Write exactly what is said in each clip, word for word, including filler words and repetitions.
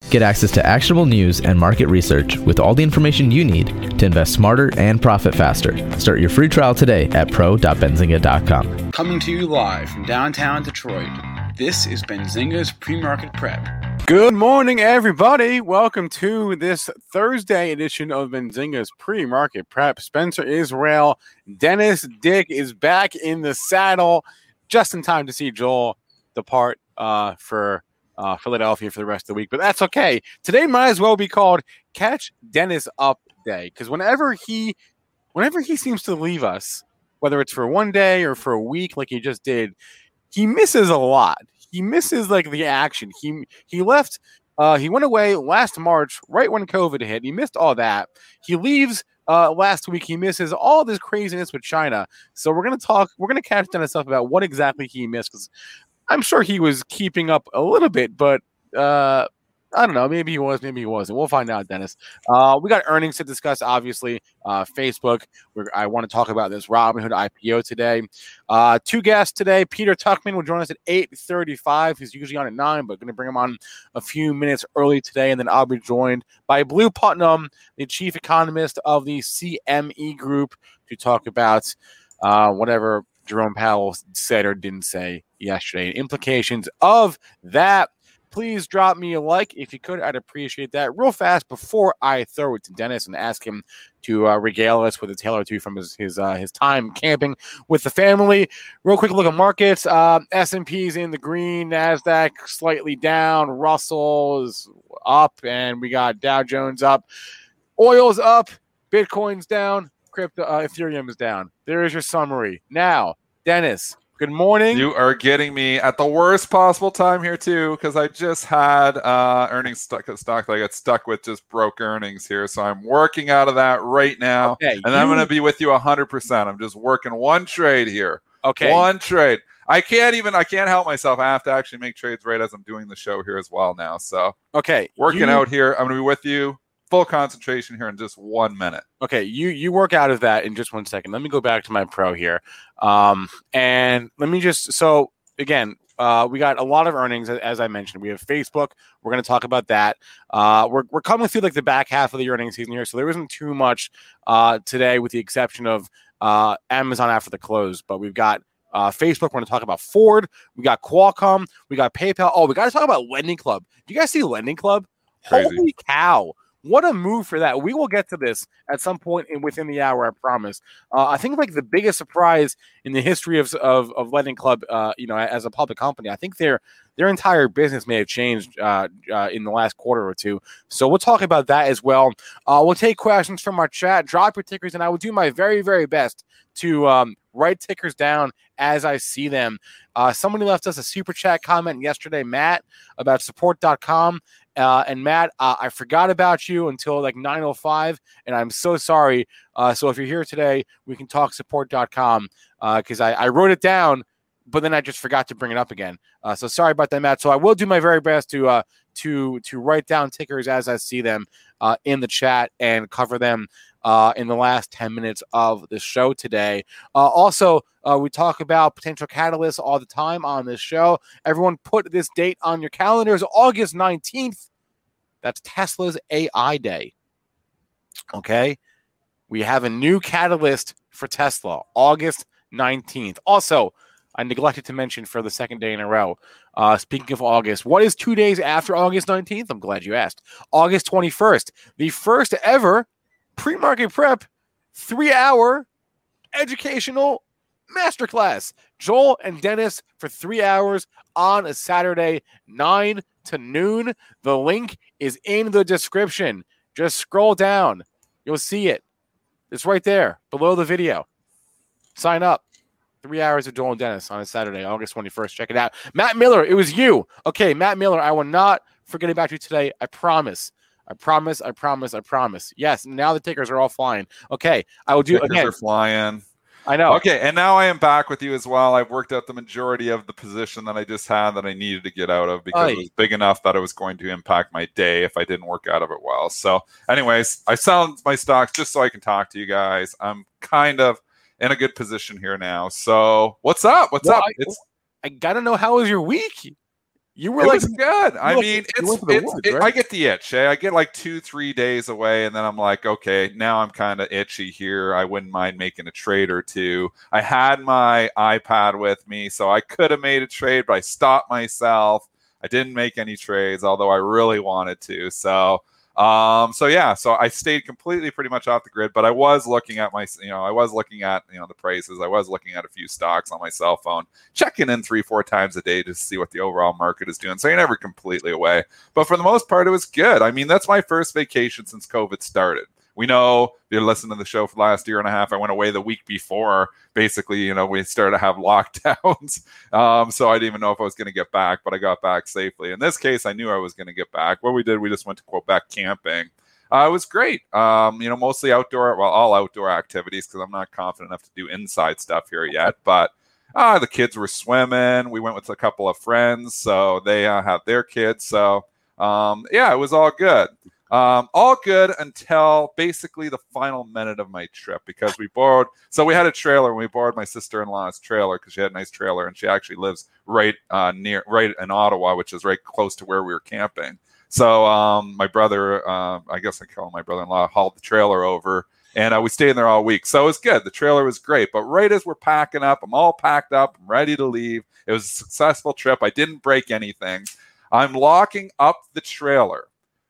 Get access to actionable news and market research with all the information you need to invest smarter and profit faster. Start your free trial today at pro dot benzinga dot com. Coming to you live from downtown Detroit, this is Benzinga's Pre-Market Prep. Good morning, everybody. Welcome to this Thursday edition of Benzinga's Pre-Market Prep. Spencer Israel, Dennis Dick is back in the saddle just in time to see Joel depart uh, for uh, Philadelphia for the rest of the week. But that's okay. Today might as well be called Catch Dennis Up Day, because whenever he, whenever he seems to leave us, whether it's for one day or for a week like he just did, he misses a lot. He misses like the action. He he left. Uh, he went away last March, right when COVID hit. He missed all that. He leaves uh, last week. He misses all this craziness with China. So we're gonna talk. We're gonna catch Dennis up about what exactly he missed, because I'm sure he was keeping up a little bit, but uh, I don't know. Maybe he was. Maybe he wasn't. We'll find out, Dennis. Uh, we got earnings to discuss. Obviously, uh, Facebook. We're, I want to talk about this Robinhood I P O today. Uh, two guests today. Peter Tuchman will join us at eight thirty-five. He's usually on at nine, but going to bring him on a few minutes early today. And then I'll be joined by Blue Putnam, the chief economist of the C M E Group, to talk about uh, whatever Jerome Powell said or didn't say yesterday. Implications of that. Please drop me a like if you could. I'd appreciate that. Real fast before I throw it to Dennis and ask him to uh, regale us with a tale or two from his his uh, his time camping with the family. Real quick look at markets. Uh, S and P's in the green. NASDAQ slightly down. Russell's up. And we got Dow Jones up. Oil's up. Bitcoin's down. Crypto, uh, Ethereum is down. There is your summary. Now, Dennis, good morning. You are getting me at the worst possible time here, too, because I just had uh, earnings stuck at stock. I got stuck with just broke earnings here. So I'm working out of that right now. Okay, and you... I'm going to be with you one hundred percent. I'm just working one trade here. Okay. One trade. I can't even, I can't help myself. I have to actually make trades right as I'm doing the show here as well now. So, okay. Working you... out here. I'm going to be with you. Full concentration here in just one minute. Okay, you you work out of that in just one second. Let me go back to my pro here. Um, and let me just, so again, uh, we got a lot of earnings, as I mentioned. We have Facebook. We're going to talk about that. Uh, we're, we're coming through like the back half of the earnings season here, so there isn't too much uh, today with the exception of uh, Amazon after the close. But we've got uh, Facebook. We're going to talk about Ford. We got Qualcomm. We got PayPal. Oh, we got to talk about Lending Club. Do you guys see Lending Club? Crazy. Holy cow. What a move for that. We will get to this at some point in within the hour, I promise. Uh, I think like the biggest surprise in the history of of, of Lending Club, uh, you know, as a public company, I think their their entire business may have changed uh, uh, in the last quarter or two. So we'll talk about that as well. Uh, we'll take questions from our chat, drop your tickers, and I will do my very, very best to um, write tickers down as I see them. Uh, somebody left us a super chat comment yesterday, Matt, about support dot com. Uh, and Matt, uh, I forgot about you until like nine oh five, and I'm so sorry. Uh, so if you're here today, we can talk support dot com because uh, I, I wrote it down, but then I just forgot to bring it up again. Uh, so sorry about that, Matt. So I will do my very best to uh, to to write down tickers as I see them uh, in the chat and cover them uh, in the last ten minutes of the show today. Uh, also, uh, we talk about potential catalysts all the time on this show. Everyone put this date on your calendars, August nineteenth. That's Tesla's A I Day. Okay? We have a new catalyst for Tesla, August nineteenth. Also, I neglected to mention for the second day in a row, uh, speaking of August, what is two days after August nineteenth? I'm glad you asked. August twenty-first, the first ever pre-market prep three-hour educational masterclass. Joel and Dennis for three hours on a Saturday, nine to noon. The link is in the description. Just scroll down. You'll see it. It's right there below the video. Sign up. Three hours of Joel and Dennis on a Saturday, August twenty-first. Check it out. Matt Miller, it was you. Okay, Matt Miller, I will not forget about you today. I promise. I promise. I promise. I promise. Yes, now the tickers are all flying. Okay, I will do tickers again. Are flying. I know. Okay, and now I am back with you as well. I've worked out the majority of the position that I just had that I needed to get out of because Aye. It was big enough that it was going to impact my day if I didn't work out of it well. So anyways, I sell my stocks just so I can talk to you guys. I'm kind of in a good position here now. So what's up? What's well, up? I, It's I got to know, how was your week? You were it like was good. I look, mean, it's, woods, it's it, right? I get the itch. Eh? I get like two, three days away, and then I'm like, okay, now I'm kind of itchy here. I wouldn't mind making a trade or two. I had my iPad with me, so I could have made a trade, but I stopped myself. I didn't make any trades, although I really wanted to. So, um, so yeah, so I stayed completely pretty much off the grid, but I was looking at my, you know, I was looking at, you know, the prices. I was looking at a few stocks on my cell phone, checking in three, four times a day to see what the overall market is doing. So you're never completely away, but for the most part, it was good. I mean, that's my first vacation since COVID started. We know if you're listening to the show for the last year and a half, I went away the week before. Basically, you know, we started to have lockdowns. Um, so I didn't even know if I was going to get back, but I got back safely. In this case, I knew I was going to get back. What we did, we just went to Quebec camping. Uh, it was great. Um, you know, mostly outdoor, well, all outdoor activities because I'm not confident enough to do inside stuff here yet. But uh, the kids were swimming. We went with a couple of friends, so they uh, have their kids. So, um, yeah, it was all good. Um, all good until basically the final minute of my trip because we borrowed. So we had a trailer and we borrowed my sister-in-law's trailer because she had a nice trailer and she actually lives right uh, near, right in Ottawa, which is right close to where we were camping. So um, my brother, uh, I guess I call him my brother-in-law, hauled the trailer over and uh, we stayed in there all week. So it was good. The trailer was great. But right as we're packing up, I'm all packed up. I'm ready to leave. It was a successful trip. I didn't break anything. I'm locking up the trailer.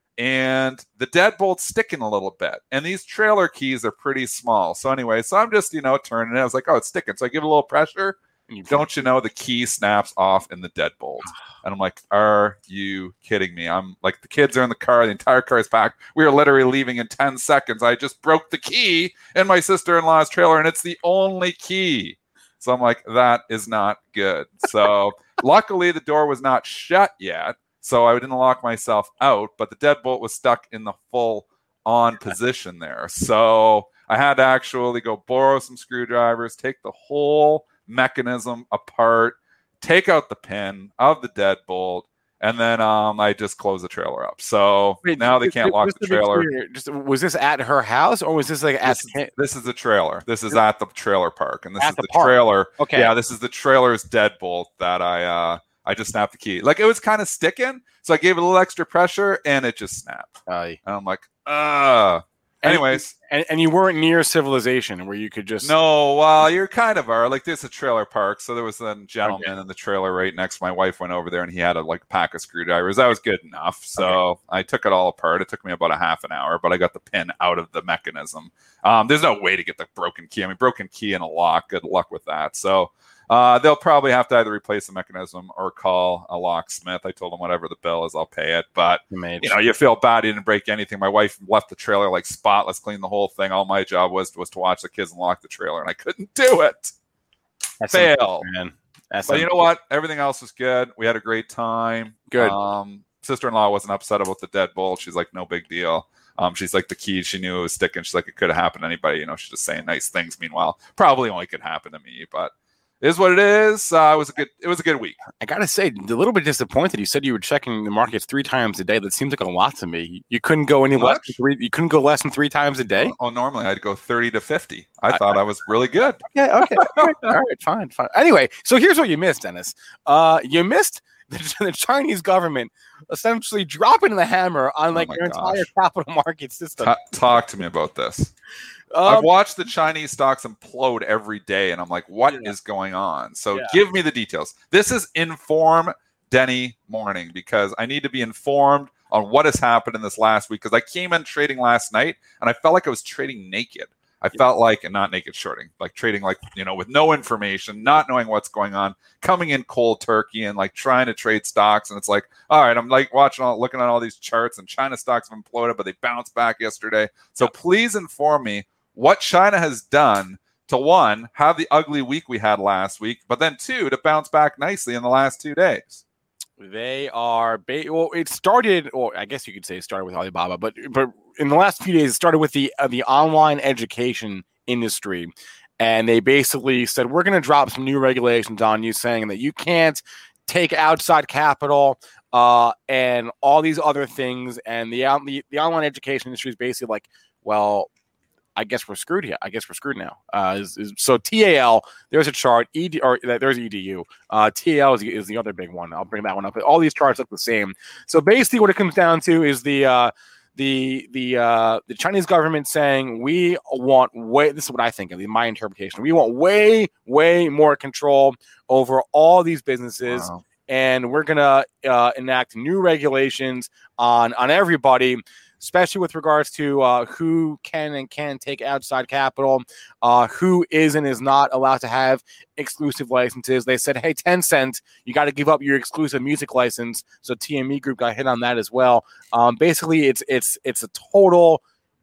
And the deadbolt's sticking a little bit. And these trailer keys are pretty small. So anyway, so I'm just, you know, turning it. I was like, oh, it's sticking. So I give it a little pressure. And don't you know the key snaps off in the deadbolt? And I'm like, are you kidding me? I'm like, the kids are in the car. The entire car is packed. We are literally leaving in ten seconds. I just broke the key in my sister-in-law's trailer, and it's the only key. So I'm like, that is not good. So luckily, the door was not shut yet. So I didn't lock myself out, but the deadbolt was stuck in the full on position there. So I had to actually go borrow some screwdrivers, take the whole mechanism apart, take out the pin of the deadbolt, and then um, I just closed the trailer up. So Wait, now they can't lock the trailer. Clear, just, was this at her house or was this like at this, the this is the trailer. This is at the trailer park. And this at is the, the trailer. Okay. Yeah, this is the trailer's deadbolt that I uh I just snapped the key. Like it was kind of sticking, so I gave it a little extra pressure, and it just snapped. Aye. And I'm like, uh. Anyways, and, and you weren't near civilization where you could just no. Well, you're kind of are like there's a trailer park, so there was a gentleman okay. in the trailer right next. My wife went over there, and he had a like pack of screwdrivers. That was good enough. So okay. I took it all apart. It took me about a half an hour, but I got the pin out of the mechanism. Um, there's no way to get the broken key. I mean, broken key in a lock. Good luck with that. So. Uh, they'll probably have to either replace the mechanism or call a locksmith. I told them whatever the bill is, I'll pay it. But, you know, you feel bad. You didn't break anything. My wife left the trailer like spotless, cleaned the whole thing. All my job was was to watch the kids and lock the trailer, and I couldn't do it. That's Fail. Man. That's but you know what? Everything else was good. We had a great time. Good. Um, sister-in-law wasn't upset about the deadbolt. She's like, no big deal. Um, she's like, the key, she knew it was sticking. She's like, it could have happened to anybody. You know, she's just saying nice things. Meanwhile, probably only could happen to me, but it is what it is. Uh, it was a good. It was a good week. I gotta say, a little bit disappointed. You said you were checking the markets three times a day. That seems like a lot to me. You couldn't go any less than three. You couldn't go less than three times a day. Oh, normally I'd go thirty to fifty. I, I thought I was really good. Yeah. Okay. All right. All right. Fine. Fine. Anyway, so here's what you missed, Dennis. Uh, you missed the, the Chinese government essentially dropping the hammer on like oh your gosh. entire capital market system. Ta- talk to me about this. Um, I've watched the Chinese stocks implode every day, and I'm like, what yeah. is going on? So yeah. give me the details. This is Inform Denny Morning because I need to be informed on what has happened in this last week because I came in trading last night, and I felt like I was trading naked. I felt like, and not naked shorting, like trading like, you know, with no information, not knowing what's going on, coming in cold turkey and like trying to trade stocks. And it's like, all right, I'm like watching, all, looking at all these charts and China stocks have imploded, but they bounced back yesterday. So yeah. please inform me what China has done to, one, have the ugly week we had last week, but then two, to bounce back nicely in the last two days. They are, ba- well, it started, or I guess you could say it started with Alibaba, but but in the last few days, it started with the uh, the online education industry. And they basically said, we're going to drop some new regulations on you saying that you can't take outside capital uh, and all these other things. And the, the, the online education industry is basically like, well, I guess we're screwed here. I guess we're screwed now. Uh, is, is, so T A L, there's a chart. E D or there's E D U. Uh, T A L is, is the other big one. I'll bring that one up. All these charts look the same. So basically, what it comes down to is the uh, the the uh, the Chinese government saying we want way. This is what I think of. My interpretation. We want way way more control over all these businesses. Wow. And we're gonna uh, enact new regulations on on everybody, especially with regards to uh, who can and can't take outside capital, uh, who is and is not allowed to have exclusive licenses. They said, hey, Tencent, you got to give up your exclusive music license. So T M E Group got hit on that as well. Um, basically, it's it's it's a total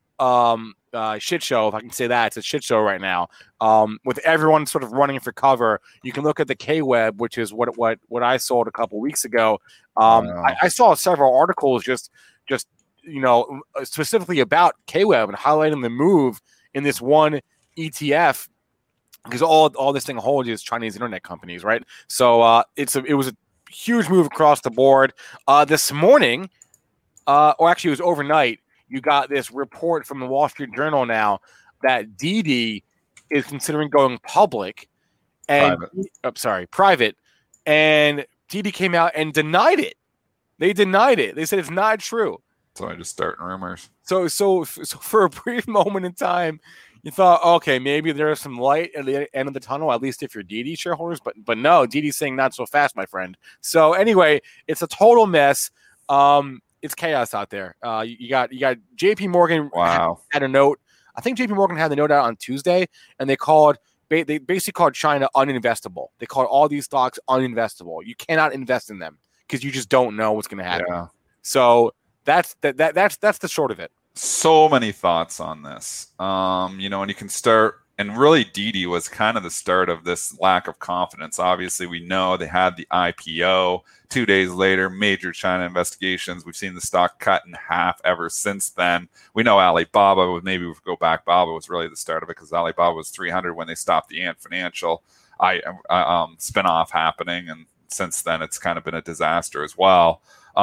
um, uh, shit show, if I can say that. It's a shit show right now. Um, with everyone sort of running for cover. You can look at the K-Web, which is what what what I sold a couple weeks ago. Um, Wow. I, I saw several articles just just you know specifically about K-Web and highlighting the move in this one E T F, because all all this thing holds is Chinese internet companies, right? So uh, it's a, it was a huge move across the board. Uh, this morning, uh, or actually it was overnight, you got this report from the Wall Street Journal now that Didi is considering going public and Private. oh, sorry, private. And Didi came out and denied it. They denied it. They said it's not true. So I just starting rumors. So, so, so for a brief moment in time, you thought, okay, maybe there's some light at the end of the tunnel, at least if you're Didi shareholders. But, but no, Didi's saying not so fast, my friend. So anyway, it's a total mess. Um, it's chaos out there. Uh, you, you got you got J P Morgan Wow. had, had a note. I think J P Morgan had the note out on Tuesday, and they called they basically called China uninvestable. They called all these stocks uninvestable. You cannot invest in them because you just don't know what's going to happen. Yeah. So that's that, that that's that's the short of it. So many thoughts on this. Um, you know, and you can start, and really Didi was kind of the start of this lack of confidence. Obviously, we know they had the I P O. Two days later, major China investigations. We've seen the stock cut in half ever since then. We know Alibaba, was maybe we go back, Baba was really the start of it, because Alibaba was three hundred when they stopped the Ant Financial I, um, spinoff happening. And since then, it's kind of been a disaster as well.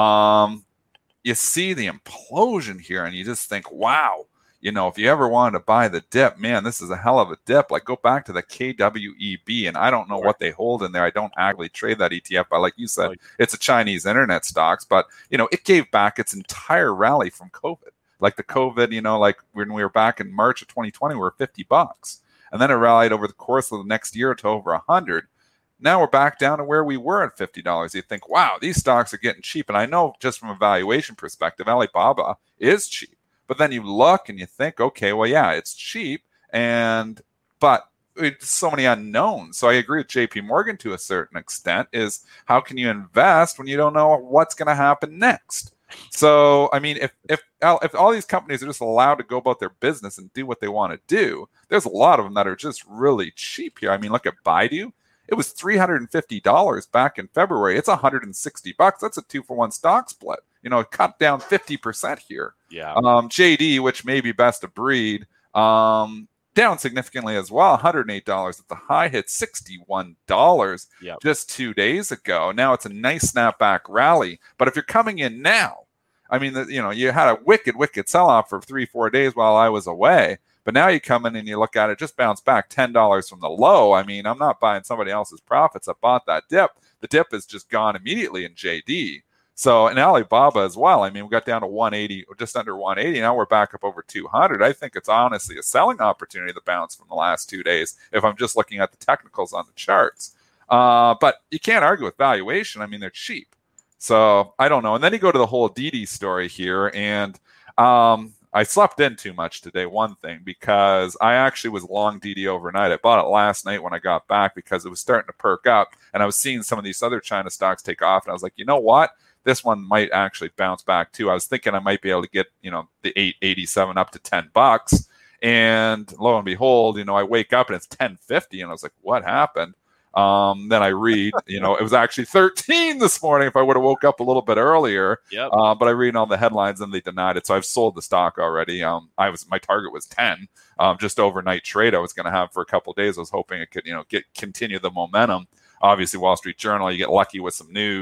Um, you see the implosion here, and you just think, wow. You know, if you ever wanted to buy the dip, man, this is a hell of a dip. Like, go back to the K W E B, and I don't know what they hold in there. I don't actively trade that E T F, but like you said, it's a Chinese internet stocks. But, you know, it gave back its entire rally from COVID. Like the COVID, you know, like when we were back in March of twenty twenty, we were fifty bucks. And then it rallied over the course of the next year to over one hundred. Now we're back down to where we were at fifty dollars. You think, wow, these stocks are getting cheap. And I know just from a valuation perspective, Alibaba is cheap. But then you look and you think, okay, well, yeah, it's cheap, and but it's so many unknowns. So I agree with J P Morgan to a certain extent, is how can you invest when you don't know what's going to happen next? So, I mean, if if if all these companies are just allowed to go about their business and do what they want to do, there's a lot of them that are just really cheap here. I mean, look at Baidu. It was three hundred fifty dollars back in February. It's one hundred sixty bucks. That's a two for one stock split. You know, it cut down fifty percent here. Yeah. Um, J D, which may be best of breed, um, down significantly as well. one hundred eight dollars at the high, hit sixty-one dollars Yep. just two days ago. Now it's a nice snapback rally. But if you're coming in now, I mean, the, you know, you had a wicked, wicked sell-off for three, four days while I was away. But now you come in and you look at it, just bounce back ten dollars from the low. I mean, I'm not buying somebody else's profits. I bought that dip. The dip is just gone immediately in J D. So, in Alibaba as well. I mean, we got down to one eighty, or just under one eighty. Now we're back up over two hundred. I think it's honestly a selling opportunity, the bounce from the last two days, if I'm just looking at the technicals on the charts. Uh, but you can't argue with valuation. I mean, they're cheap. So, I don't know. And then you go to the whole Didi story here, and um, I slept in too much today, one thing, because I actually was long Didi overnight. I bought it last night when I got back because it was starting to perk up, and I was seeing some of these other China stocks take off, and I was like, you know what? This one might actually bounce back too. I was thinking I might be able to get, you know, the eight eighty-seven up to ten bucks. And lo and behold, you know, I wake up and it's ten fifty, and I was like, what happened? Um, then I read, you know, it was actually thirteen this morning if I would have woke up a little bit earlier. Yep. Uh, but I read all the headlines and they denied it. So I've sold the stock already. Um, I was, my target was ten, um, just overnight trade I was going to have for a couple of days. I was hoping it could, you know, get, continue the momentum. Obviously, Wall Street Journal, you get lucky with some news and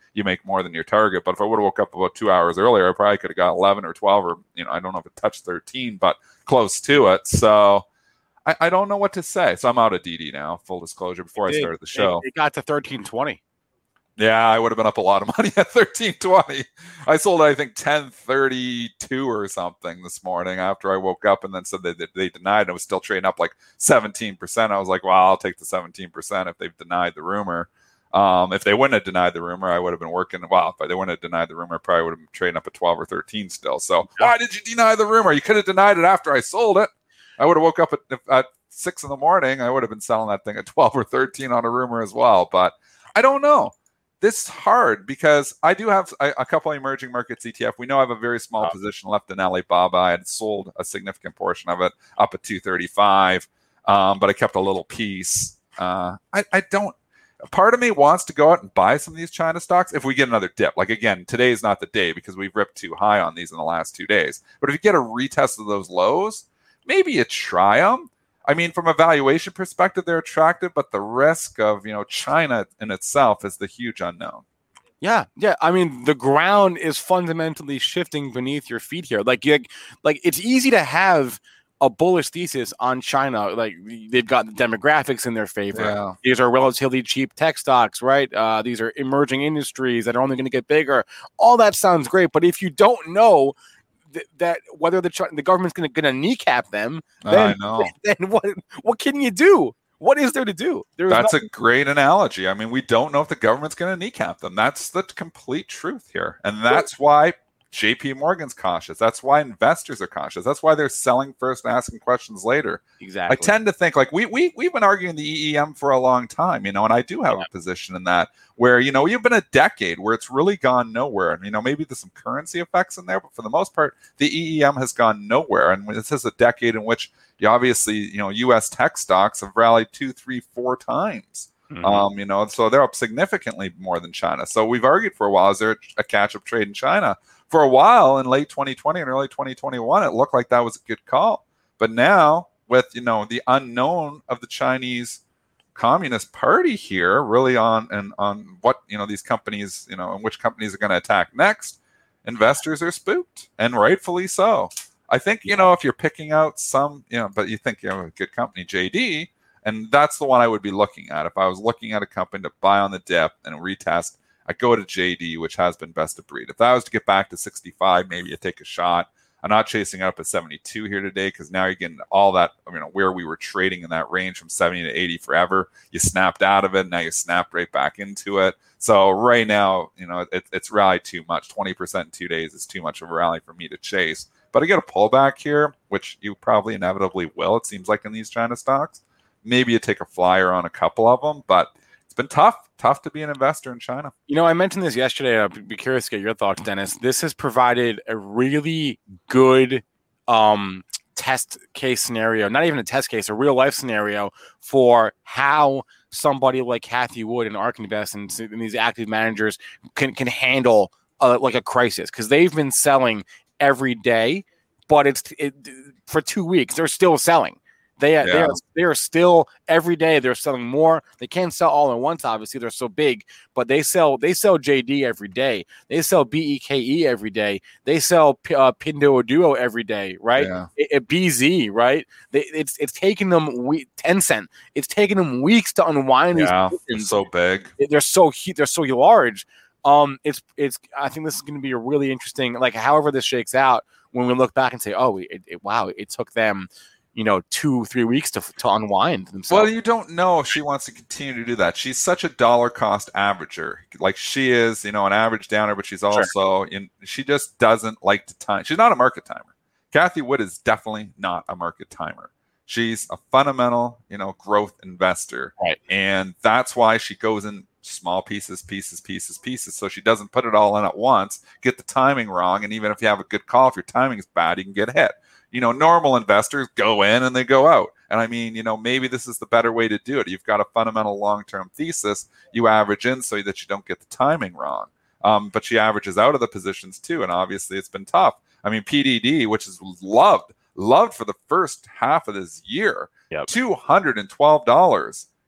you make more than your target. But if I would have woke up about two hours earlier, I probably could have got eleven or twelve, or, you know, I don't know if it touched thirteen, but close to it. So I, I don't know what to say. So I'm out of D D now, full disclosure, before I started the show. It, it got to thirteen twenty. Yeah, I would have been up a lot of money at thirteen twenty. I sold, I think, ten thirty-two or something this morning after I woke up, and then said that they, they denied. And it was still trading up like seventeen percent. I was like, well, I'll take the seventeen percent if they've denied the rumor. Um, if they wouldn't have denied the rumor, I would have been working. Well, if they wouldn't have denied the rumor, I probably would have been trading up at twelve or thirteen still. So why did you deny the rumor? You could have denied it after I sold it. I would have woke up at, at six in the morning. I would have been selling that thing at twelve or thirteen on a rumor as well. But I don't know. This is hard because I do have a, a couple of emerging markets E T F. We know I have a very small oh. position left in Alibaba. I had sold a significant portion of it up at two thirty-five, um, but I kept a little piece. Uh, I, I don't. Part of me wants to go out and buy some of these China stocks if we get another dip. Like, again, today is not the day because we've ripped too high on these in the last two days. But if you get a retest of those lows, maybe you try them. I mean, from a valuation perspective, they're attractive, but the risk of, you know, China in itself is the huge unknown. Yeah, yeah. I mean, the ground is fundamentally shifting beneath your feet here. Like, you, like it's easy to have a bullish thesis on China. Like, they've got the demographics in their favor. Yeah. These are relatively cheap tech stocks, right? Uh, these are emerging industries that are only going to get bigger. All that sounds great, but if you don't know that whether the the government's going to kneecap them, then, I know. then what what can you do? What is there to do? There's That's nothing. a great analogy. I mean, we don't know if the government's going to kneecap them. That's the complete truth here. And that's why J P Morgan's cautious. That's why investors are cautious. That's why they're selling first and asking questions later. Exactly. I tend to think like we, we, we've been arguing the E E M for a long time, you know, and I do have yeah. a position in that where, you know, you've been a decade where it's really gone nowhere. And, you know, maybe there's some currency effects in there, but for the most part, the E E M has gone nowhere. And this is a decade in which you obviously, you know, U S tech stocks have rallied two, three, four times. Mm-hmm. Um, you know, so they're up significantly more than China. So we've argued for a while, is there a catch-up trade in China? For a while in late twenty twenty and early twenty twenty-one, it looked like that was a good call. But now with, you know, the unknown of the Chinese Communist Party here really on and on what, you know, these companies, you know, and which companies are going to attack next, investors are spooked, and rightfully so. I think, you know, if you're picking out some, you know, but you think you have a good company, J D, and that's the one I would be looking at. If I was looking at a company to buy on the dip and retest, I go to J D, which has been best of breed. If that was to get back to sixty-five, maybe you take a shot. I'm not chasing up at seventy-two here today because now you're getting all that, I mean, where we were trading in that range from seventy to eighty forever. You snapped out of it. Now you snapped right back into it. So right now, you know, it, it's rallied too much. twenty percent in two days is too much of a rally for me to chase. But I get a pullback here, which you probably inevitably will, it seems like, in these China stocks. Maybe you take a flyer on a couple of them, but it's been tough. Tough to be an investor in China. You know, I mentioned this yesterday. I'd be curious to get your thoughts, Dennis. This has provided a really good um, test case scenario, not even a test case, a real life scenario for how somebody like Cathie Wood and ARK Invest and, and these active managers can, can handle uh, like a crisis, because they've been selling every day, but it's it, for two weeks. They're still selling. They, yeah. they, are, they are still every day. They're selling more. They can't sell all at once. Obviously, they're so big, but they sell. They sell J D every day. They sell B E K E every day. They sell uh, Pinduoduo every day, right? Yeah. It, it B Z, right? They, it's it's taking them we, Tencent. It's taking them weeks to unwind yeah, these. They're so big. They're so they're so large. Um, it's it's. I think this is going to be a really interesting. Like, however this shakes out, when we look back and say, oh, it, it, wow, it took them, you know, two, three weeks to to unwind themselves. Well, you don't know if she wants to continue to do that. She's such a dollar cost averager. Like she is, you know, an average downer, but she's also, sure. in, she just doesn't like to time. She's not a market timer. Cathie Wood is definitely not a market timer. She's a fundamental, you know, growth investor. Right. And that's why she goes in small pieces, pieces, pieces, pieces. So she doesn't put it all in at once, get the timing wrong. And even if you have a good call, if your timing is bad, you can get hit. You know, normal investors go in and they go out. And I mean, you know, maybe this is the better way to do it. You've got a fundamental long-term thesis. You average in so that you don't get the timing wrong. Um, but she averages out of the positions too. And obviously it's been tough. I mean, P D D, which is loved, loved for the first half of this year, yep. two hundred twelve dollars.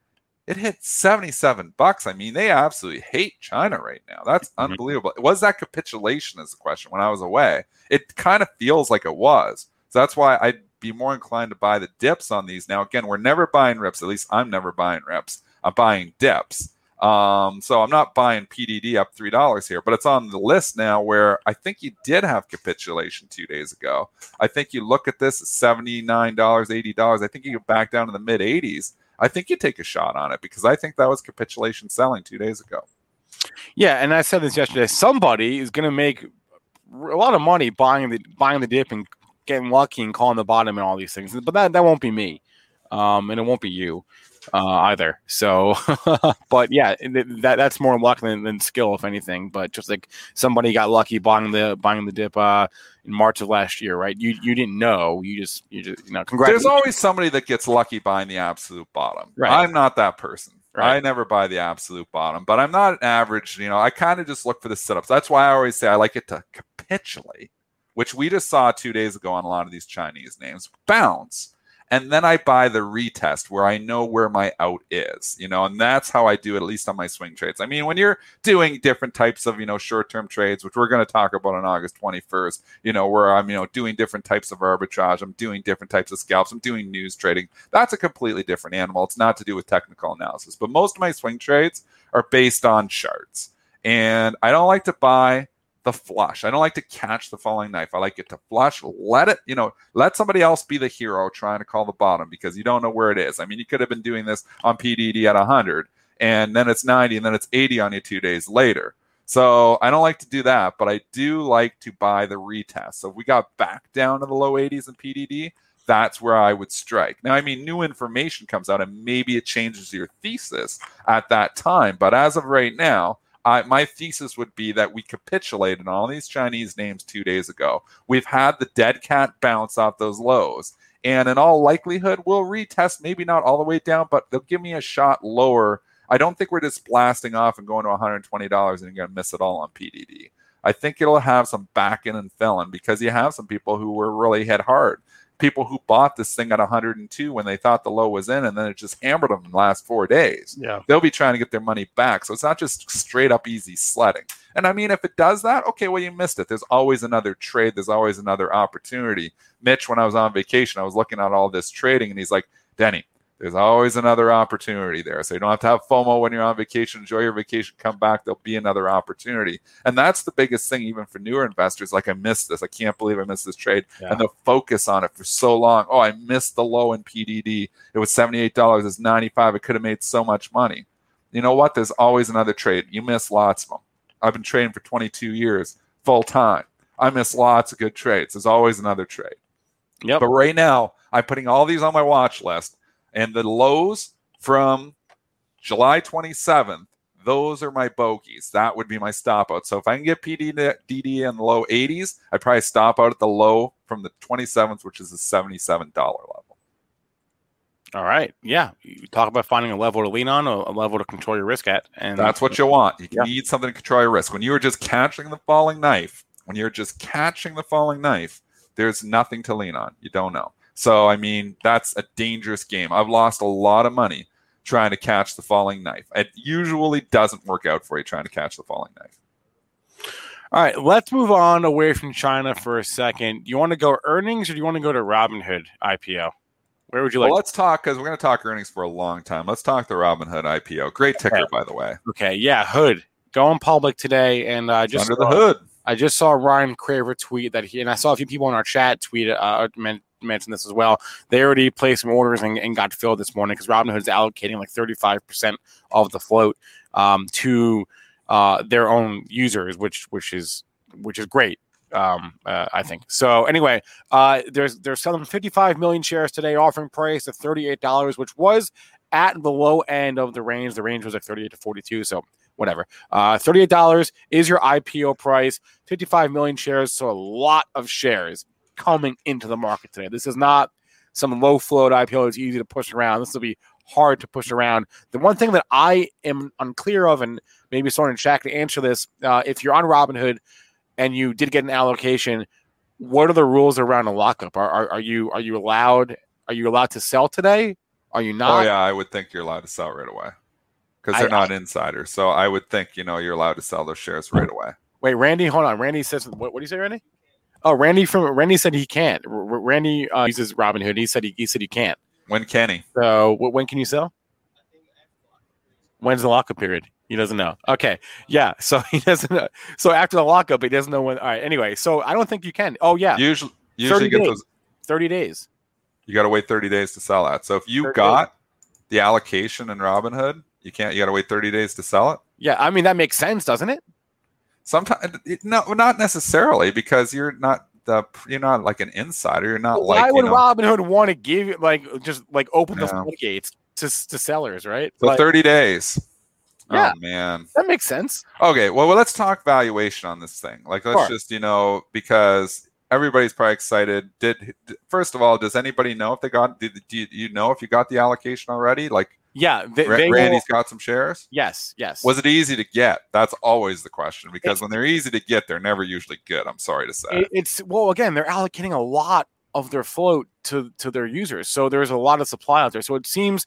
It hit seventy-seven bucks. I mean, they absolutely hate China right now. That's mm-hmm. unbelievable. Was that capitulation is the question when I was away? It kind of feels like it was. So that's why I'd be more inclined to buy the dips on these. Now, again, we're never buying rips. At least I'm never buying rips. I'm buying dips. Um, so I'm not buying P D D up three dollars here, but it's on the list now where I think you did have capitulation two days ago. I think you look at this at seventy-nine dollars, eighty dollars. I think you get back down to the mid eighties. I think you take a shot on it because I think that was capitulation selling two days ago. Yeah, and I said this yesterday. Somebody is going to make a lot of money buying the buying the dip and getting lucky and calling the bottom and all these things, but that that won't be me, um, and it won't be you. Uh, either. So, but yeah, that that's more luck than, than skill, if anything. But just like somebody got lucky buying the buying the dip uh, in March of last year, right? You you didn't know. You just you just you know. Congratulations. There's always somebody that gets lucky buying the absolute bottom. Right. I'm not that person. Right. I never buy the absolute bottom, but I'm not an average. You know, I kind of just look for the setups. That's why I always say I like it to capitulate, which we just saw two days ago on a lot of these Chinese names. Bounce. And then I buy the retest where I know where my out is, you know, and that's how I do it, at least on my swing trades. I mean, when you're doing different types of, you know, short-term trades, which we're going to talk about on August twenty-first, you know, where I'm, you know, doing different types of arbitrage, I'm doing different types of scalps, I'm doing news trading. That's a completely different animal. It's not to do with technical analysis, but most of my swing trades are based on charts. And I don't like to buy the flush. I don't like to catch the falling knife. I like it to flush, let it, you know, let somebody else be the hero trying to call the bottom because you don't know where it is. I mean, you could have been doing this on P D D at one hundred and then it's ninety and then it's eighty on you two days later. So I don't like to do that, but I do like to buy the retest. So if we got back down to the low eighties in P D D, that's where I would strike. Now, I mean, new information comes out and maybe it changes your thesis at that time. But as of right now, I, my thesis would be that we capitulated on all these Chinese names two days ago. We've had the dead cat bounce off those lows. And in all likelihood, we'll retest, maybe not all the way down, but they'll give me a shot lower. I don't think we're just blasting off and going to one hundred twenty dollars and you're going to miss it all on P D D. I think it'll have some back in and fill in because you have some people who were really hit hard. People who bought this thing at one hundred two when they thought the low was in, and then it just hammered them in the last four days. Yeah, they'll be trying to get their money back. So it's not just straight up easy sledding. And I mean, if it does that, okay, well, you missed it. There's always another trade. There's always another opportunity. Mitch, when I was on vacation, I was looking at all this trading, and he's like, Denny, there's always another opportunity there. So you don't have to have FOMO when you're on vacation. Enjoy your vacation. Come back. There'll be another opportunity. And that's the biggest thing, even for newer investors. Like, I missed this. I can't believe I missed this trade. Yeah. And they'll focus on it for so long. Oh, I missed the low in P D D. It was seventy-eight dollars. It's ninety-five dollars. I could have made so much money. You know what? There's always another trade. You miss lots of them. I've been trading for twenty-two years full time. I miss lots of good trades. There's always another trade. Yep. But right now, I'm putting all these on my watch list. And the lows from July twenty-seventh, those are my bogeys. That would be my stop out. So if I can get P D D in the low eighties, I'd probably stop out at the low from the twenty-seventh, which is the seventy-seven dollars level. All right. Yeah. You talk about finding a level to lean on, a level to control your risk at. And that's what you want. You yeah. need something to control your risk. When you are just catching the falling knife, when you're just catching the falling knife, there's nothing to lean on. You don't know. So, I mean, that's a dangerous game. I've lost a lot of money trying to catch the falling knife. It usually doesn't work out for you trying to catch the falling knife. All right, let's move on away from China for a second. Do you want to go earnings or do you want to go to Robinhood I P O? Where would you like? Well, let's talk, because we're going to talk earnings for a long time. Let's talk the Robinhood I P O. Great ticker, okay. by the way. Okay, yeah, Hood. Going public today, and I uh, just under saw, the hood. I just saw Ryan Craver tweet that he, and I saw a few people in our chat tweet uh, mention this as well. They already placed some orders and, and got filled this morning because Robinhood is allocating like thirty-five percent of the float um, to uh, their own users, which which is which is great. Um, uh, I think so. Anyway, uh, there's they're selling fifty-five million shares today, offering price at thirty-eight dollars, which was at the low end of the range. The range was like thirty-eight to forty-two. So whatever. Uh, thirty-eight dollars is your I P O price. fifty-five million shares, so a lot of shares coming into the market today. This is not some low float I P O that's easy to push around. This will be hard to push around. The one thing that I am unclear of, and maybe someone in chat can answer this, uh, if you're on Robinhood and you did get an allocation, what are the rules around a lockup? Are, are are you are you allowed are you allowed to sell today? Are you not? Oh yeah, I would think you're allowed to sell right away because they're I, not I, insiders. So I would think you know you're allowed to sell those shares right away. Wait, Randy, hold on. Randy says what? What do you say, Randy? Oh, Randy from Randy said he can't. R- Randy uh, uses Robinhood. He said he, he said he can't. When can he? So when can you sell? When's the lockup period? He doesn't know. Okay, yeah. So he doesn't know. So after the lockup, he doesn't know when. All right. Anyway, so I don't think you can. Oh yeah. Usually, usually get days. those. Thirty days. You got to wait thirty days to sell that. So if you got days. the allocation in Robinhood, you can't. You got to wait thirty days to sell it. Yeah, I mean that makes sense, doesn't it? Sometimes, no, not necessarily, because you're not the you're not like an insider. You're not well, like. Why would you know, Robinhood want to give like just like open the yeah. floodgates to to sellers, right? So like, thirty days. Yeah, oh man, that makes sense. Okay, well, well, let's talk valuation on this thing. Like, let's sure. just you know because. Everybody's probably excited. Did first of all, does anybody know if they got? Did, do you, you know if you got the allocation already? Like, yeah, they, Ra- they Randy's will, got some shares. Yes, yes. Was it easy to get? That's always the question because it's, when they're easy to get, they're never usually good. I'm sorry to say. It, it's well, again, they're allocating a lot of their float to to their users, so there's a lot of supply out there. So it seems,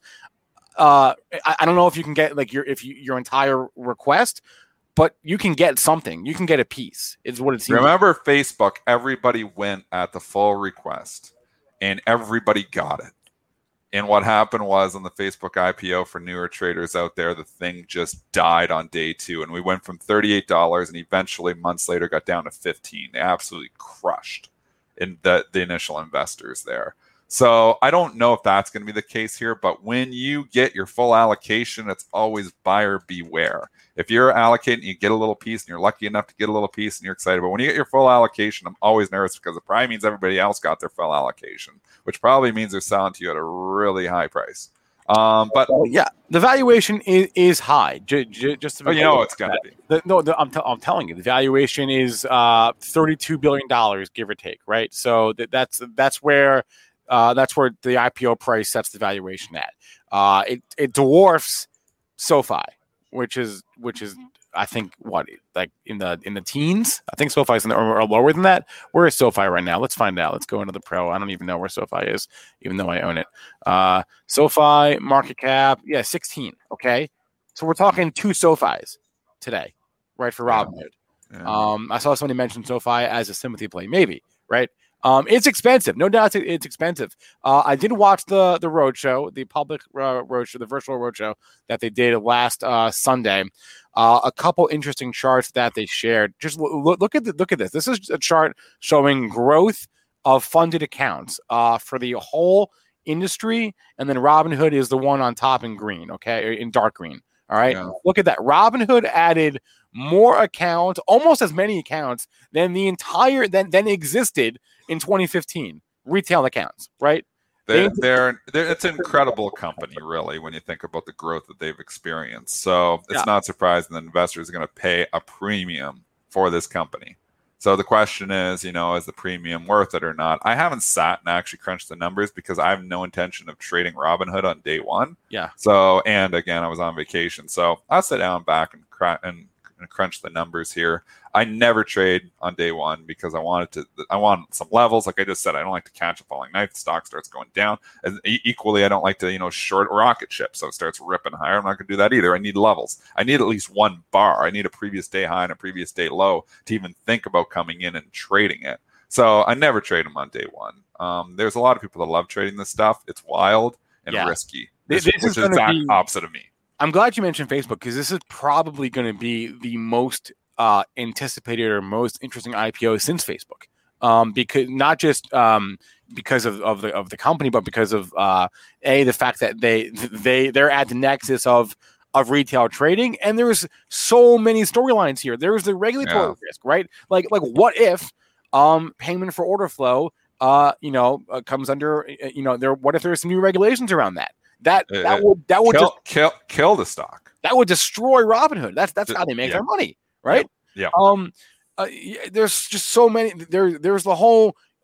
uh, I, I don't know if you can get like your if you, your entire request. But you can get something. You can get a piece. Is what it seems. Remember like. Facebook, everybody went at the full request, and everybody got it. And what happened was on the Facebook I P O for newer traders out there, the thing just died on day two. And we went from thirty-eight dollars and eventually months later got down to fifteen dollars. They absolutely crushed in the, the initial investors there. So I don't know if that's going to be the case here, but when you get your full allocation, it's always buyer beware. If you're allocating, you get a little piece and you're lucky enough to get a little piece and you're excited. But when you get your full allocation, I'm always nervous because it probably means everybody else got their full allocation, which probably means they're selling to you at a really high price. Um, but oh, yeah, the valuation is, is high. J- j- just to oh, you know it's going to be. The, no, the, I'm, t- I'm telling you, the valuation is uh, thirty-two billion dollars, give or take, right? So th- that's that's where uh, that's where the I P O price sets the valuation at. Uh, it it dwarfs SoFi, which is which is I think what like in the in the teens. I think SoFi's in the, or, or lower than that. Where is SoFi right now? Let's find out. Let's go into the pro. I don't even know where SoFi is, even though I own it. Uh, SoFi market cap, yeah, sixteen. Okay, so we're talking two SoFis today, right? For Robinhood. Yeah. Yeah. Um, I saw somebody mention SoFi as a sympathy play, maybe, right? Um, it's expensive, no doubt. It's, it's expensive. Uh, I did watch the the roadshow, the public uh, roadshow, the virtual roadshow that they did last uh, Sunday. Uh, a couple interesting charts that they shared. Just look, look at the, look at this. This is a chart showing growth of funded accounts uh, for the whole industry, and then Robinhood is the one on top in green. Okay, in dark green. All right, yeah. Look at that. Robinhood added more accounts, almost as many accounts than the entire than than existed in twenty fifteen. Retail accounts, right? They're, they're, they're, it's an incredible company, really, when you think about the growth that they've experienced. So it's yeah. not surprising that investors are going to pay a premium for this company. So the question is, you know, is the premium worth it or not? I haven't sat and actually crunched the numbers because I have no intention of trading Robinhood on day one. Yeah. So, and again, I was on vacation. So I'll sit down back and cry and and crunch the numbers here. I never trade on day one because I wanted to, I want some levels. Like I just said, I don't like to catch a falling knife. The stock starts going down. And equally, I don't like to, you know, short rocket ship. So it starts ripping higher. I'm not going to do that either. I need levels. I need at least one bar. I need a previous day high and a previous day low to even think about coming in and trading it. So I never trade them on day one. Um, there's a lot of people that love trading this stuff. It's wild and yeah. risky, this, which, this which is, is the be- opposite of me. I'm glad you mentioned Facebook because this is probably going to be the most uh, anticipated or most interesting I P O since Facebook. Um, because not just um, because of, of the of the company, but because of uh, a the fact that they they they're at the nexus of of retail trading, and there's so many storylines here. There's the regulatory yeah. risk, right? Like like what if um, payment for order flow, uh, you know, uh, comes under you know there? What if there's some new regulations around that? That that uh, would that would kill, just, kill kill the stock. That would destroy Robinhood. That's that's how they make yeah. their money, right? Yeah. yeah. Um. Uh, there's just so many. There there's the whole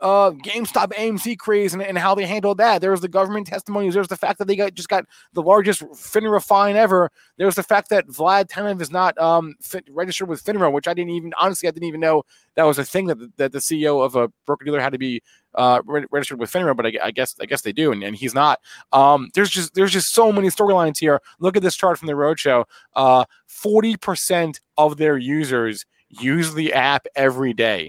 uh, GameStop A M C craze and, and how they handled that. There's the government testimonies. There's the fact that they got just got the largest FINRA fine ever. There's the fact that Vlad Tenev is not um, fit, registered with FINRA, which I didn't even, honestly, I didn't even know that was a thing that the, that the C E O of a broker-dealer had to be uh, re- registered with FINRA, but I, I guess I guess they do, and, and he's not. Um, there's just there's just so many storylines here. Look at this chart from the Roadshow. Uh, forty percent of their users use the app every day.